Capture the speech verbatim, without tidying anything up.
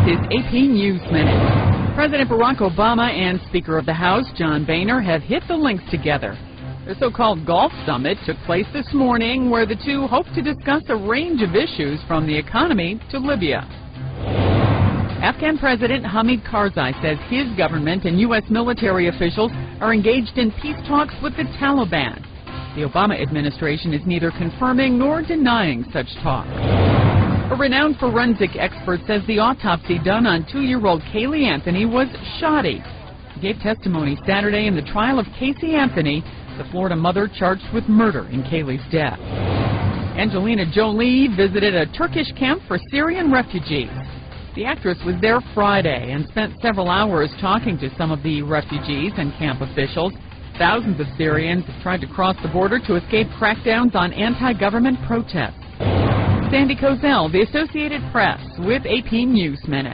is A P News Minute. President Barack Obama and Speaker of the House, John Boehner, have hit the links together. The so-called Gulf Summit took place this morning, where the two hope to discuss a range of issues from the economy to Libya. Afghan President Hamid Karzai says his government and U S military officials are engaged in peace talks with the Taliban. The Obama administration is neither confirming nor denying such talks. A renowned forensic expert says the autopsy done on two-year-old Caylee Anthony was shoddy. He gave testimony Saturday in the trial of Casey Anthony, the Florida mother charged with murder in Caylee's death. Angelina Jolie visited a Turkish camp for Syrian refugees. The actress was there Friday and spent several hours talking to some of the refugees and camp officials. Thousands of Syrians have tried to cross the border to escape crackdowns on anti-government protests. Sandy Kozel, The Associated Press, with A P News Minute.